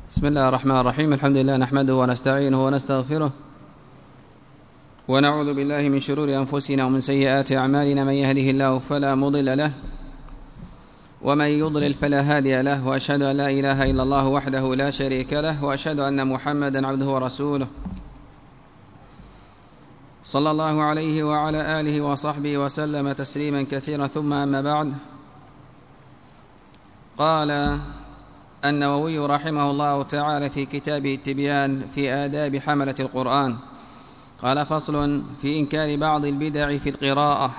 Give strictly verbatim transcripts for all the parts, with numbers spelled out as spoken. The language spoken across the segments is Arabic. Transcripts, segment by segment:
بسم الله الرحمن الرحيم. الحمد لله نحمده ونستعينه ونستغفره ونعوذ بالله من شرور أنفسنا ومن سيئات أعمالنا. من يهده الله فلا مضل له ومن يضلل فلا هادي له، وأشهد أن لا إله إلا الله وحده لا شريك له، وأشهد أن محمدا عبده ورسوله صلى الله عليه وعلى آله وصحبه وسلم تسليما كثيرا. ثم أما بعد، قال النووي رحمه الله تعالى في كتابه التبيان في آداب حملة القرآن، قال: فصل في إنكار بعض البدع في القراءة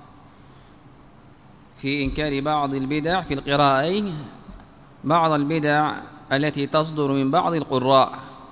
في إنكار بعض البدع في القراءة بعض البدع التي تصدر من بعض القراء.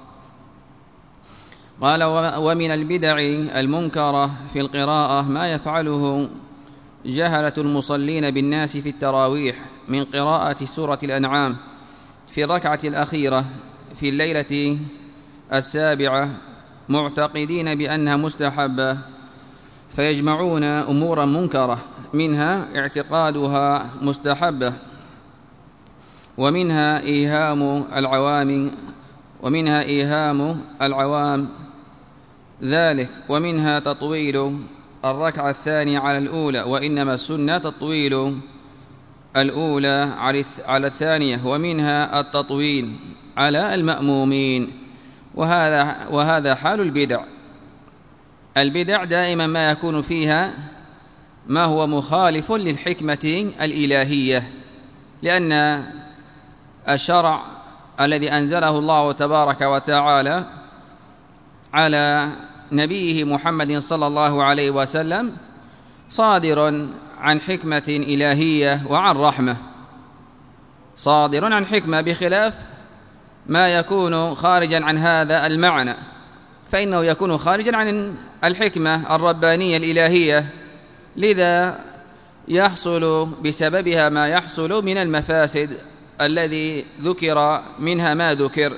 قال: ومن البدع المنكرة في القراءة ما يفعله جهلة المصلين بالناس في التراويح من قراءة سورة الأنعام في الركعة الأخيرة في الليلة السابعة، معتقدين بأنها مستحبة، فيجمعون أمورا منكرة، منها اعتقادها مستحبة، ومنها إيهام العوام ومنها إيهام العوام ذلك، ومنها تطويل الركعة الثانية على الأولى، وإنما السنة تطويل الأولى على الثانية، ومنها التطويل على المأمومين. وهذا وهذا حال البدع. البدع دائما ما يكون فيها ما هو مخالف للحكمة الإلهية، لأن الشرع الذي أنزله الله تبارك وتعالى على نبيه محمد صلى الله عليه وسلم صادر عن حكمة إلهية وعن رحمة، صادر عن حكمة، بخلاف ما يكون خارجا عن هذا المعنى، فإنه يكون خارجا عن الحكمة الربانية الإلهية، لذا يحصل بسببها ما يحصل من المفاسد الذي ذكر منها ما ذكر.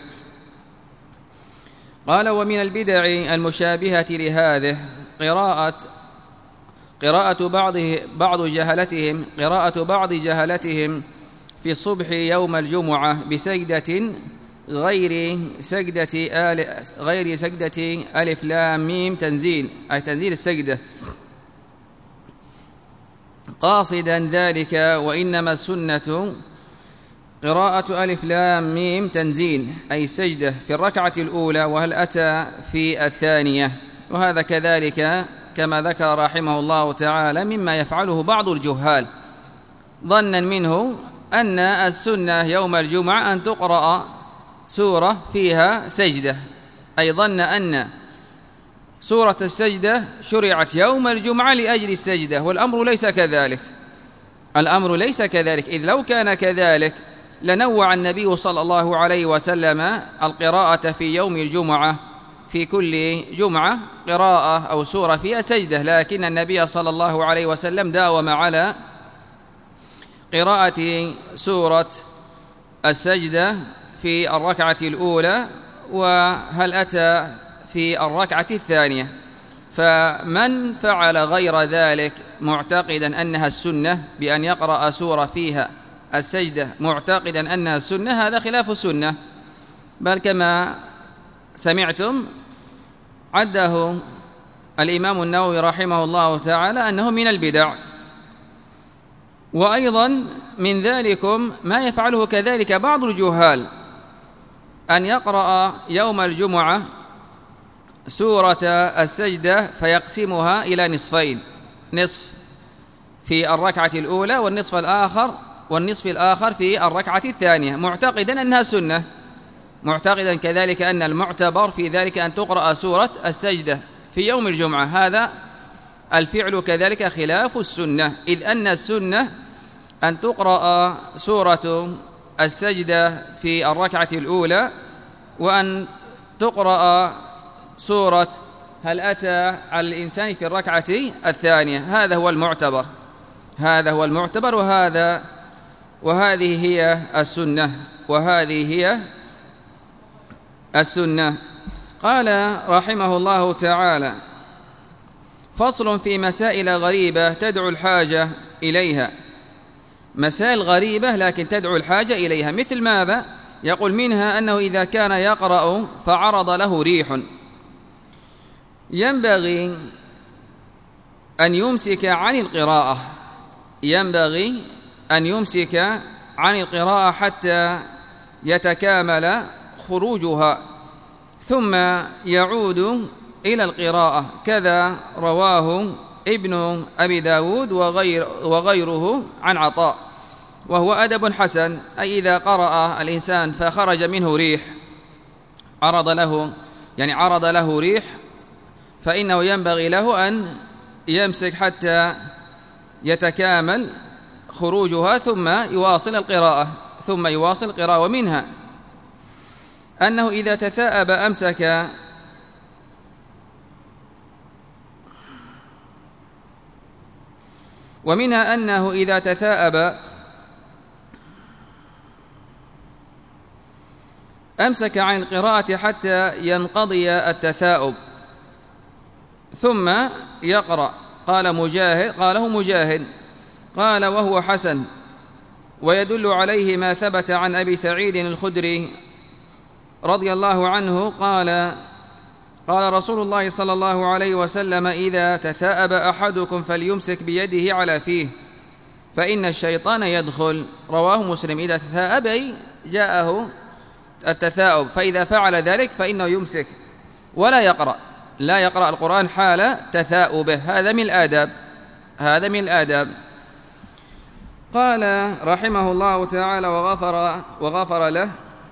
قال: ومن البدع المشابهة لهذه قراءة قراءة بعض بعض جهلتهم قراءة بعض جهلتهم في الصبح يوم الجمعة بسجدة غير سجدة آل غير سجدة ألف لام ميم تنزيل، أي تنزيل السجدة، قاصدا ذلك، وإنما السنة قراءة ألف لام ميم تنزيل أي السجدة في الركعة الأولى، وهل أتى في الثانية. وهذا كذلك كما ذكر رحمه الله تعالى مما يفعله بعض الجهال، ظنا منه أن السنة يوم الجمعة أن تقرأ سورة فيها سجدة، أي ظن أن سورة السجدة شرعت يوم الجمعة لأجل السجدة، والأمر ليس كذلك. الأمر ليس كذلك، إذ لو كان كذلك لنوع النبي صلى الله عليه وسلم القراءة في يوم الجمعة في كل جمعة قراءة أو سورة فيها سجدة، لكن النبي صلى الله عليه وسلم داوم على قراءة سورة السجدة في الركعة الأولى، وهل أتى في الركعة الثانية. فمن فعل غير ذلك معتقدا أنها السنة بأن يقرأ سورة فيها السجدة معتقدا أنها السنة، هذا خلاف السنة، بل كما سمعتم عده الإمام النووي رحمه الله تعالى أنه من البدع. وأيضا من ذلكم ما يفعله كذلك بعض الجهال، أن يقرأ يوم الجمعة سورة السجدة فيقسمها إلى نصفين، نصف في الركعة الأولى والنصف الآخر والنصف الآخر في الركعة الثانية، معتقدا أنها سنة، معتقدا كذلك أن المعتبر في ذلك أن تقرأ سورة السجدة في يوم الجمعة. هذا الفعل كذلك خلاف السنة، إذ أن السنة أن تقرأ سورة السجدة في الركعة الأولى، وأن تقرأ سورة هل أتى على الإنسان في الركعة الثانية. هذا هو المعتبر هذا هو المعتبر وهذا وهذه هي السنة وهذه هي السنة. قال رحمه الله تعالى: فصل في مسائل غريبة تدعو الحاجة إليها. مسائل غريبة لكن تدعو الحاجة إليها، مثل ماذا؟ يقول منها أنه إذا كان يقرأ فعرض له ريح ينبغي أن يمسك عن القراءة ينبغي أن يمسك عن القراءة حتى يتكامل خروجها ثم يعود إلى القراءة. كذا رواه ابن أبي داود وغير وغيره عن عطاء، وهو أدب حسن، أي إذا قرأ الإنسان فخرج منه ريح عرض له يعني عرض له ريح فإنه ينبغي له أن يمسك حتى يتكامل خروجها ثم يواصل القراءة ثم يواصل القراءة. ومنها أنه إذا تثاءب أمسك ومنها أنه إذا تثاءب أمسك عن القراءة حتى ينقضي التثاؤب ثم يقرأ. قال مجاهد قاله مجاهد قال وهو حسن، ويدل عليه ما ثبت عن أبي سعيد الخدري رضي الله عنه قال قال رسول الله صلى الله عليه وسلم إذا تثاءب أحدكم فليمسك بيده على فيه فإن الشيطان يدخل. رواه مسلم. إذا تثاءب أي جاءه التثاؤب، فإذا فعل ذلك فإنه يمسك ولا يقرأ لا يقرأ القرآن حال تثاؤبه. هذا من الآداب هذا من الآداب. قال رحمه الله تعالى وغفر وغفر له: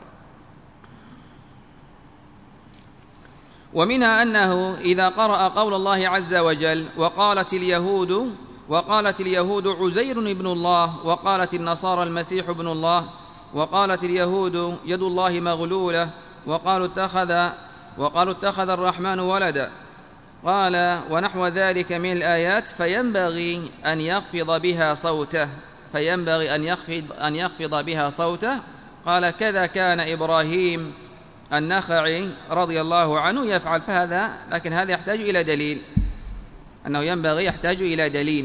ومنها أنه إذا قرأ قول الله عز وجل وقالت اليهود وقالت اليهود عزير ابن الله وقالت النصارى المسيح ابن الله وقالت اليهود يد الله مغلولة وقالوا اتخذ وقالوا اتخذ الرحمن ولدا، قال ونحو ذلك من الآيات فينبغي أن يخفض بها صوته فينبغي أن يخفض أن يخفض بها صوته. قال كذا كان إبراهيم النخعي رضي الله عنه يفعل. فهذا لكن هذا يحتاج إلى دليل، أنه ينبغي يحتاج إلى دليل.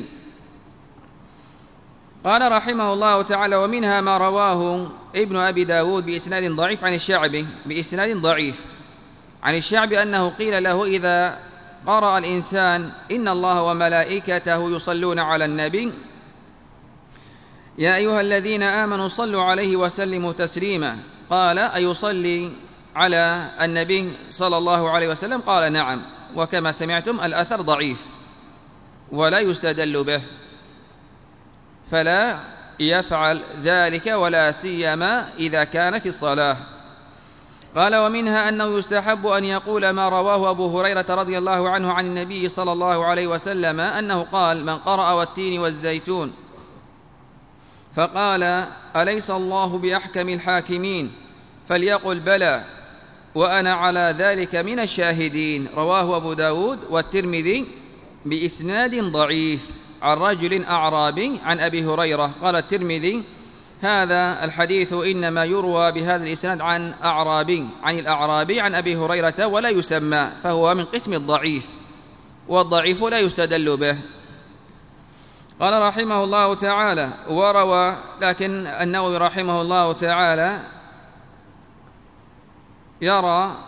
قال رحمه الله تعالى: ومنها ما رواه ابن أبي داود بإسناد ضعيف عن الشعبي بإسناد ضعيف عن الشعبي أنه قيل له إذا قرأ الإنسان إن الله وملائكته يصلون على النبي يا أيها الذين آمنوا صلوا عليه وسلموا تسليما، قال أيصلي على النبي صلى الله عليه وسلم؟ قال نعم. وكما سمعتم الأثر ضعيف ولا يستدل به، فلا يفعل ذلك ولا سيما إذا كان في الصلاة. قال ومنها أنه يستحب أن يقول ما رواه أبو هريرة رضي الله عنه عن النبي صلى الله عليه وسلم أنه قال: من قرأ والتين والزيتون فقال أليس الله بأحكم الحاكمين فليقل بلى وأنا على ذلك من الشاهدين. رواه أبو داود والترمذي بإسناد ضعيف عن رجل أعرابي عن أبي هريرة. قال الترمذي هذا الحديث إنما يروى بهذا الإسناد عن أعرابي عن الأعرابي عن أبي هريرة ولا يسمى، فهو من قسم الضعيف، والضعيف لا يستدل به. قال رحمه الله تعالى: وروى لكن النووي رحمه الله تعالى يرى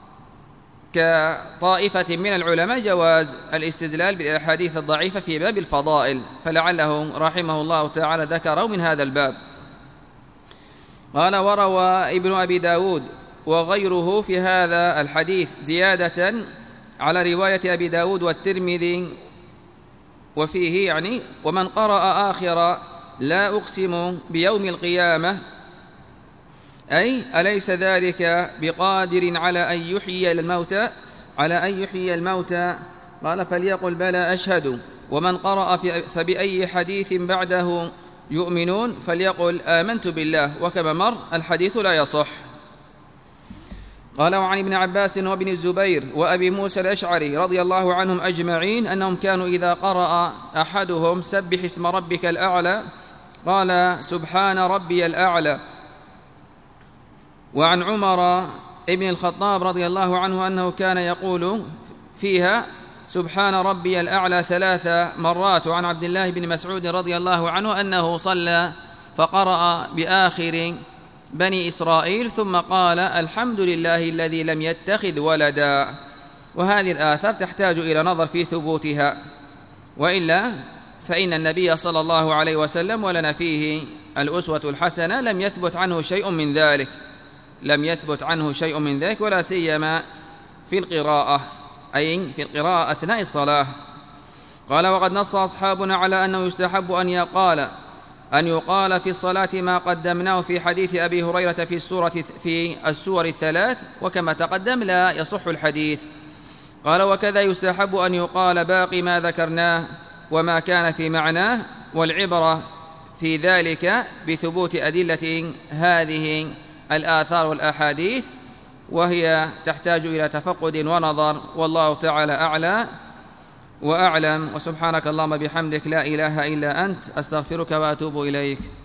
كطائفة من العلماء جواز الاستدلال بالأحاديث الضعيفة في باب الفضائل، فلعله رحمه الله تعالى ذكره من هذا الباب. قال وروى ابن أبي داود وغيره في هذا الحديث زيادة على رواية أبي داود والترمذي، وفيه يعني ومن قرأ آخر لا أقسم بيوم القيامة أي أليس ذلك بقادر على أن يحيي الموتى على أن يحيي الموتى قال فليقل بلى أشهد. ومن قرأ فبأي حديث بعده يؤمنون فليقل آمنت بالله. وكما مر الحديث لا يصح. قال وعن ابن عباس وابن الزبير وأبي موسى الأشعري رضي الله عنهم أجمعين أنهم كانوا إذا قرأ أحدهم سبح اسم ربك الأعلى قال سبحان ربي الأعلى. وعن عمر ابن الخطاب رضي الله عنه أنه كان يقول فيها سبحان ربي الأعلى ثلاث مرات. وعن عبد الله بن مسعود رضي الله عنه أنه صلى فقرأ بآخر بني إسرائيل ثم قال الحمد لله الذي لم يتخذ ولدا. وهذه الآثار تحتاج إلى نظر في ثبوتها، وإلا فإن النبي صلى الله عليه وسلم ولنا فيه الأسوة الحسنة لم يثبت عنه شيء من ذلك لم يثبت عنه شيء من ذلك ولا سيما في القراءة، أي في القراءة أثناء الصلاة. قال وقد نص أصحابنا على أنه يستحب أن يقال أن يقال في الصلاة ما قدمناه في حديث أبي هريرة في السورة في السور الثلاث، وكما تقدم لا يصح الحديث. قال وكذا يستحب أن يقال باقي ما ذكرناه وما كان في معناه، والعبرة في ذلك بثبوت أدلة هذه الآثار والأحاديث، وهي تحتاج إلى تفقد ونظر، والله تعالى أعلى وأعلم. وسبحانك اللهم بحمدك لا إله إلا أنت أستغفرك وأتوب إليك.